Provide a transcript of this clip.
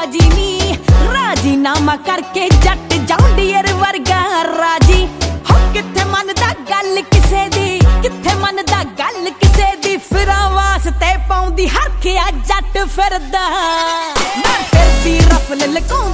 ਰਾਜੀ ਨੀ ਰਾਜੀਨਾਮਾ ਕਰਕੇ ਜੱਟ ਜੌਂਡੀਅਰ ਵਰਗਾ ਰਾਜੀ ਹੋ ਕਿੱਥੇ ਮੰਨਦਾ ਗੱਲ ਕਿਸੇ ਦੀ ਕਿੱਥੇ ਮੰਨਦਾ ਗੱਲ ਕਿਸੇ ਦੀ ਫਿਰਾਂ ਵਾਸਤੇ ਪਾਉਂਦੀ ਹੱਥ ਆ ਜੱਟ ਫਿਰਦਾ ਮੈਂ ਫਿਰਦੀ ਰਫਲ ਲਕੋਂ